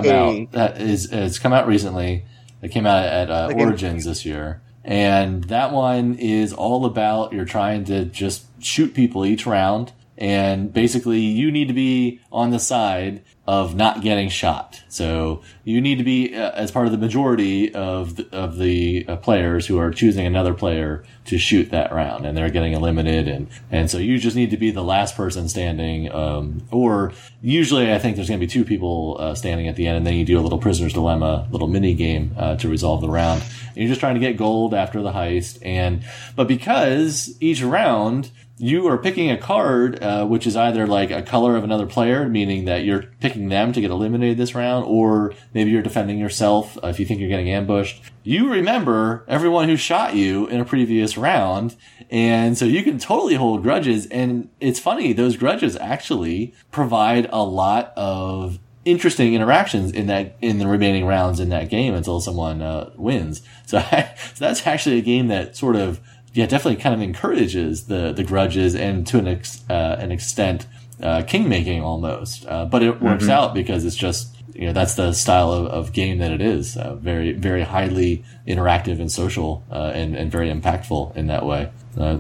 has come out recently. It came out at Origins this year. And that one is all about you're trying to just shoot people each round, and basically you need to be on the side of not getting shot. So you need to be as part of the majority of the players who are choosing another player to shoot that round, and they're getting eliminated. And so you just need to be the last person standing, or usually I think there's going to be two people standing at the end, and then you do a little prisoner's dilemma, little mini game to resolve the round. And you're just trying to get gold after the heist. But because each round you are picking a card, which is either like a color of another player, meaning that you're picking them to get eliminated this round, or maybe you're defending yourself if you think you're getting ambushed. You remember everyone who shot you in a previous round, and so you can totally hold grudges. And it's funny, those grudges actually provide a lot of interesting interactions in the remaining rounds in that game until someone wins. So that's actually a game that sort of, definitely kind of encourages the grudges, and to an extent, king making almost. But it works out because it's just, that's the style of game that it is. Very, very highly interactive and social, and very impactful in that way.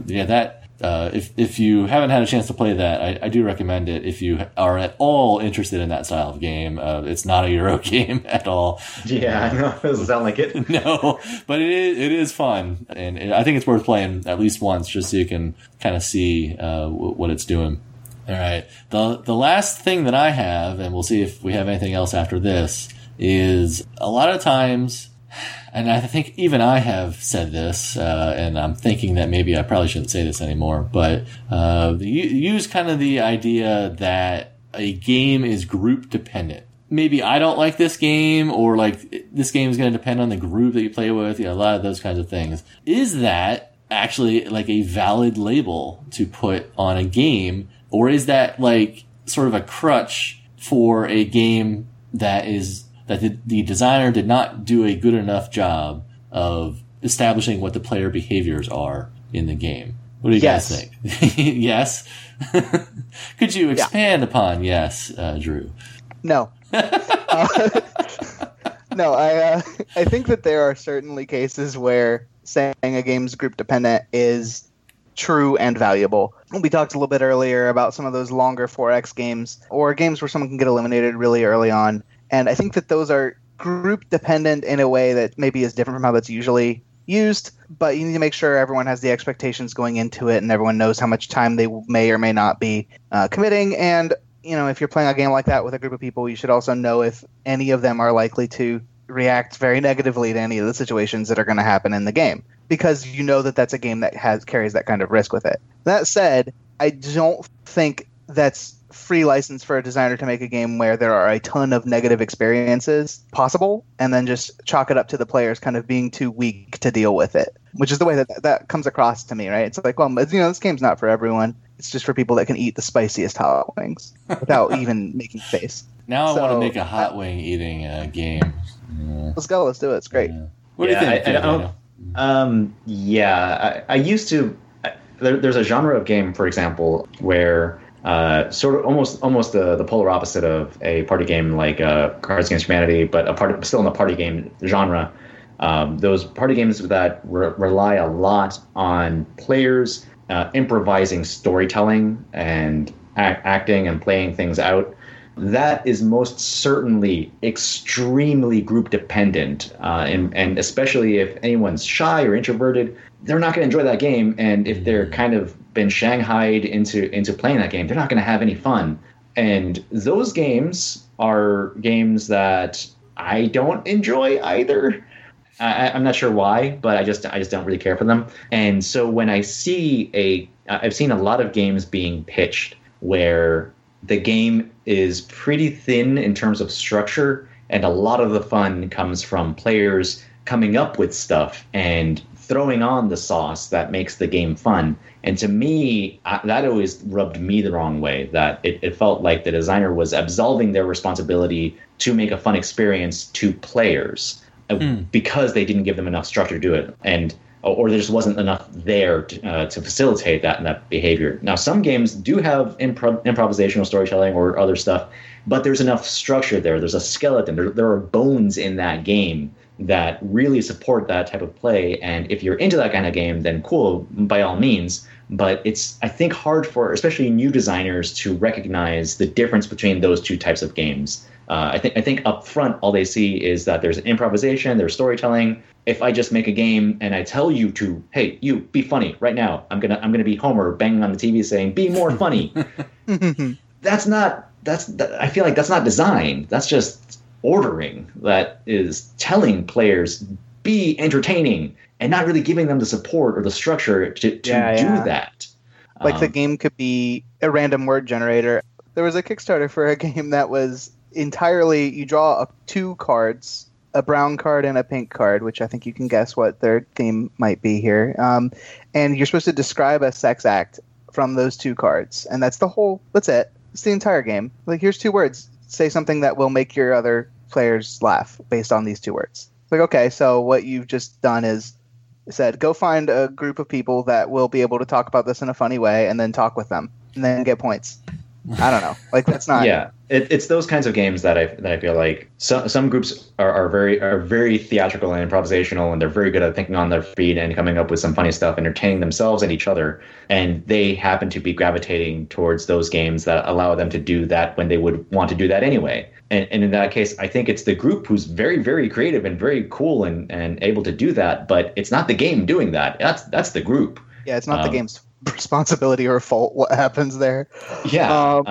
If you haven't had a chance to play that, I do recommend it if you are at all interested in that style of game. It's not a Euro game at all. Yeah, I know. It doesn't sound like it. No, but it is fun. And I think it's worth playing at least once just so you can kind of see what it's doing. All right. The last thing that I have, and we'll see if we have anything else after this, is a lot of times, and I think even I have said this, and I'm thinking that maybe I probably shouldn't say this anymore, but use kind of the idea that a game is group dependent. Maybe I don't like this game, or like this game is going to depend on the group that you play with, a lot of those kinds of things. Is that actually like a valid label to put on a game, or is that like sort of a crutch for a game that the designer did not do a good enough job of establishing what the player behaviors are in the game? What do you guys think? Yes? Could you expand upon yes, Drew? No. No, I think that there are certainly cases where saying a game's group dependent is true and valuable. We talked a little bit earlier about some of those longer 4X games, or games where someone can get eliminated really early on. And I think that those are group dependent in a way that maybe is different from how that's usually used, but you need to make sure everyone has the expectations going into it and everyone knows how much time they may or may not be committing. And, if you're playing a game like that with a group of people, you should also know if any of them are likely to react very negatively to any of the situations that are going to happen in the game, because you know that that's a game that carries that kind of risk with it. That said, I don't think that's free license for a designer to make a game where there are a ton of negative experiences possible, and then just chalk it up to the players kind of being too weak to deal with it, which is the way that comes across to me, right? It's like, well, this game's not for everyone. It's just for people that can eat the spiciest hot wings without even making a face. Now I want to make a hot wing eating game. Yeah. Let's go. Let's do it. It's great. Yeah. What do you think? I used to. There's a genre of game, for example, where sort of almost the polar opposite of a party game like Cards Against Humanity, but still in the party game genre. Those party games that rely a lot on players improvising storytelling and acting and playing things out. That is most certainly extremely group dependent, and especially if anyone's shy or introverted, they're not going to enjoy that game. And if they're kind of been shanghaied into playing that game, they're not going to have any fun. And those games are games that I don't enjoy either. I'm not sure why, but I just don't really care for them. And so when I see I've seen a lot of games being pitched where the game is pretty thin in terms of structure, and a lot of the fun comes from players coming up with stuff and throwing on the sauce that makes the game fun. And to me, that always rubbed me the wrong way, that it felt like the designer was absolving their responsibility to make a fun experience to players because they didn't give them enough structure to do it, or there just wasn't enough there to facilitate that behavior. Now, some games do have improvisational storytelling or other stuff, but there's enough structure there. There's a skeleton. There are bones in that game that really support that type of play. And if you're into that kind of game, then cool, by all means. but it's, I think, hard for especially new designers to recognize the difference between those two types of games. I think up front, all they see is that there's improvisation, there's storytelling. If I just make a game and I tell you to, hey, you be funny right now, I'm gonna be Homer banging on the TV saying, be more funny. I feel like that's not design. That's just ordering. That is telling players be entertaining and not really giving them the support or the structure to do that. Like the game could be a random word generator. There was a Kickstarter for a game that was entirely, you draw two cards, a brown card and a pink card, which I think you can guess what their theme might be here. And you're supposed to describe a sex act from those two cards. And that's it. It's the entire game. Like, here's two words. Say something that will make your other players laugh based on these two words. Like, okay, so what you've just done is said, go find a group of people that will be able to talk about this in a funny way and then talk with them and then get points. I don't know. Like, that's not. Yeah, it's those kinds of games that I feel like some groups are very theatrical and improvisational, and they're very good at thinking on their feet and coming up with some funny stuff, entertaining themselves and each other. And they happen to be gravitating towards those games that allow them to do that when they would want to do that anyway. And in that case, I think it's the group who's very, very creative and very cool and able to do that. But it's not the game doing that. That's the group. Yeah, it's not the game's responsibility or fault what happens there. Yeah,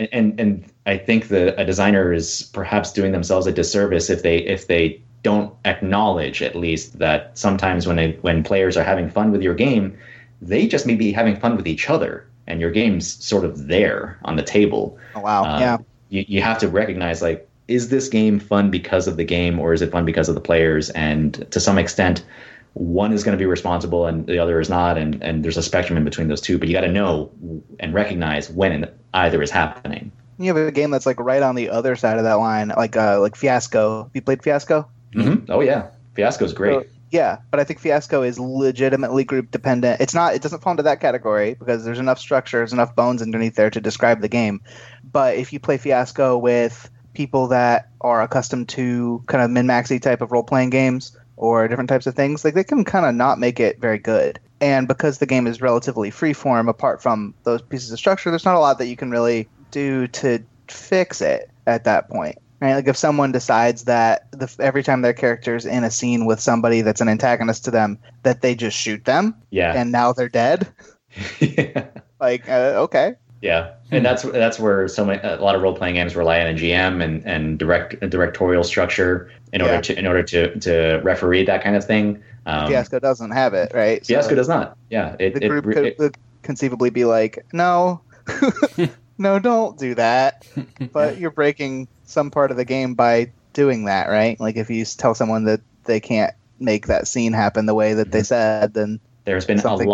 and I think that a designer is perhaps doing themselves a disservice if they don't acknowledge at least that sometimes when players are having fun with your game, they just may be having fun with each other, and your game's sort of there on the table. Oh, wow. Yeah. You have to recognize, like, is this game fun because of the game, or is it fun because of the players? And to some extent, one is going to be responsible and the other is not, and there's a spectrum in between those two, but you got to know and recognize when either is happening. You have a game that's like right on the other side of that line, like Fiasco. Have you played Fiasco? Mm-hmm. Oh yeah, Fiasco's great. So, yeah, but I think Fiasco is legitimately group dependent. It doesn't fall into that category because there's enough structures, enough bones underneath there to describe the game. But if you play Fiasco with people that are accustomed to kind of min-maxy type of role-playing games, or different types of things, like, they can kind of not make it very good. And because the game is relatively freeform, apart from those pieces of structure, there's not a lot that you can really do to fix it at that point. Right? Like, if someone decides that every time their character's in a scene with somebody that's an antagonist to them, that they just shoot them, and now they're dead. Yeah. Like, okay. Yeah, and that's where a lot of role playing games rely on a GM and directorial structure in order to referee that kind of thing. Fiasco doesn't have it, right? Fiasco does not. Yeah, the group could conceivably be like, no, no, don't do that. But you're breaking some part of the game by doing that, right? Like, if you tell someone that they can't make that scene happen the way that they said, then there's been a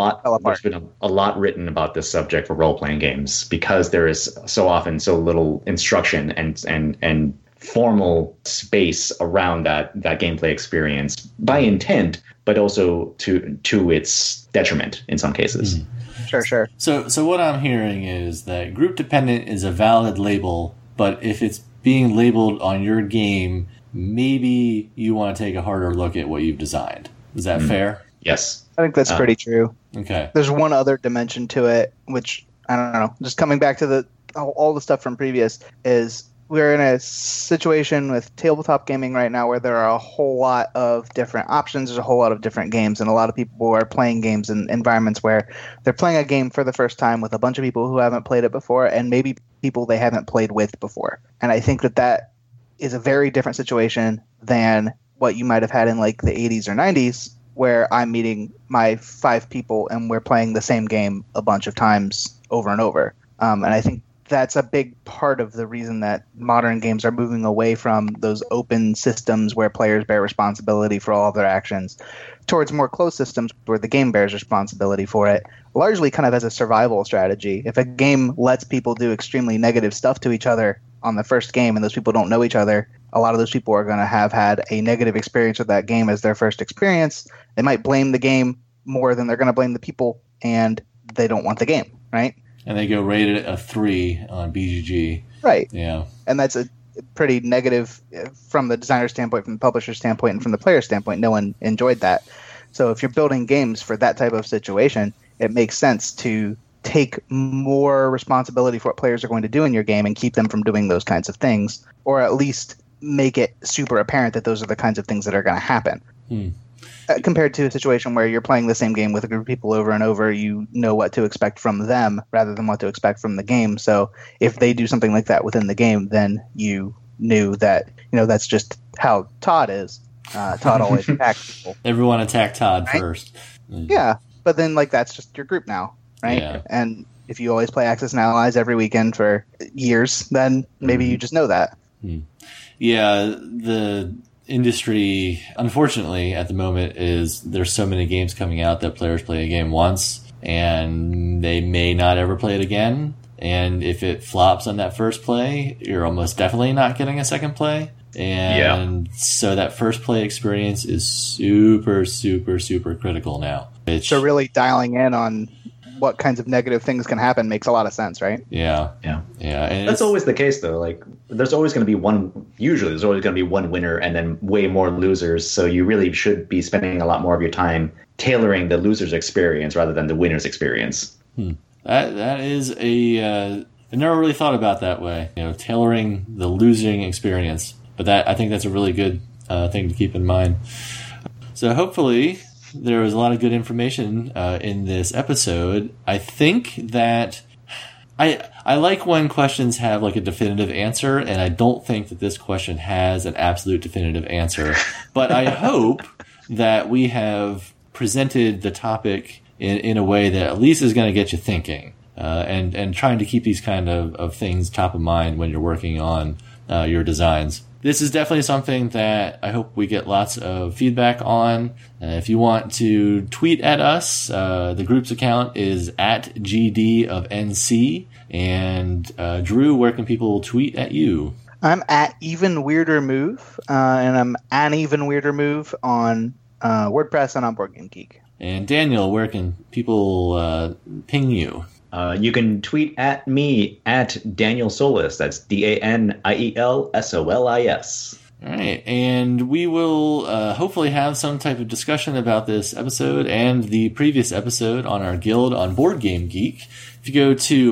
lot written about this subject for role-playing games because there is so often so little instruction and formal space around that gameplay experience by intent, but also to its detriment in some cases. Sure. So what I'm hearing is that group dependent is a valid label, but if it's being labeled on your game, maybe you want to take a harder look at what you've designed. Is that fair? Yes. I think that's pretty true. Okay. There's one other dimension to it, which, I don't know, just coming back to all the stuff from previous, is we're in a situation with tabletop gaming right now where there are a whole lot of different options. There's a whole lot of different games, and a lot of people are playing games in environments where they're playing a game for the first time with a bunch of people who haven't played it before, and maybe people they haven't played with before. And I think that is a very different situation than what you might have had in like the 80s or 90s, where I'm meeting my 5 people and we're playing the same game a bunch of times over and over. And I think that's a big part of the reason that modern games are moving away from those open systems where players bear responsibility for all of their actions towards more closed systems where the game bears responsibility for it, largely kind of as a survival strategy. If a game lets people do extremely negative stuff to each other on the first game and those people don't know each other, a lot of those people are going to have had a negative experience with that game as their first experience. They might blame the game more than they're going to blame the people, and they don't want the game, right? And they go rated a 3 on BGG. Right. Yeah. And that's a pretty negative from the designer standpoint, from the publisher standpoint, and from the player standpoint. No one enjoyed that. So if you're building games for that type of situation, it makes sense to take more responsibility for what players are going to do in your game and keep them from doing those kinds of things, or at least make it super apparent that those are the kinds of things that are going to happen. Compared to a situation where you're playing the same game with a group of people over and over, you know what to expect from them rather than what to expect from the game. So if they do something like that within the game, then you knew that, that's just how Todd is. Todd always attacks people. Everyone attack Todd right? first. Yeah, but then that's just your group now, right? Yeah. And if you always play Axis and Allies every weekend for years, then maybe you just know that. Yeah, the industry, unfortunately, at the moment there's so many games coming out that players play a game once and they may not ever play it again. And if it flops on that first play, you're almost definitely not getting a second play. And so that first play experience is super, super, super critical now. So really dialing in on what kinds of negative things can happen makes a lot of sense, right? Yeah. And that's always the case, though. Like, there's always going to be usually there's always going to be one winner and then way more losers. So you really should be spending a lot more of your time tailoring the loser's experience rather than the winner's experience. That is I never really thought about that way, tailoring the losing experience. But I think that's a really good thing to keep in mind. So hopefully there was a lot of good information in this episode. I think that I like when questions have like a definitive answer, and I don't think that this question has an absolute definitive answer. But I hope that we have presented the topic in a way that at least is going to get you thinking, and trying to keep these kind of things top of mind when you're working on your designs. This is definitely something that I hope we get lots of feedback on. If you want to tweet at us, the group's account is at GD of NC. And Drew, where can people tweet at you? I'm at Even Weirder Move, and I'm an Even Weirder Move on WordPress and on BoardGameGeek. And Daniel, where can people ping you? You can tweet at me at Daniel Solis. That's DANIELSOLIS. All right, and we will hopefully have some type of discussion about this episode and the previous episode on our guild on BoardGameGeek. If you go to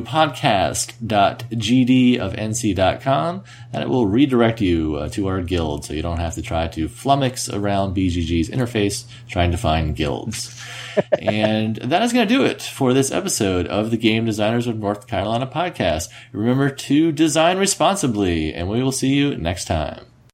podcast.gdofnc.com, and it will redirect you to our guild, so you don't have to try to flummox around BGG's interface trying to find guilds. And that is going to do it for this episode of the Game Designers of North Carolina podcast. Remember to design responsibly, and we will see you next time.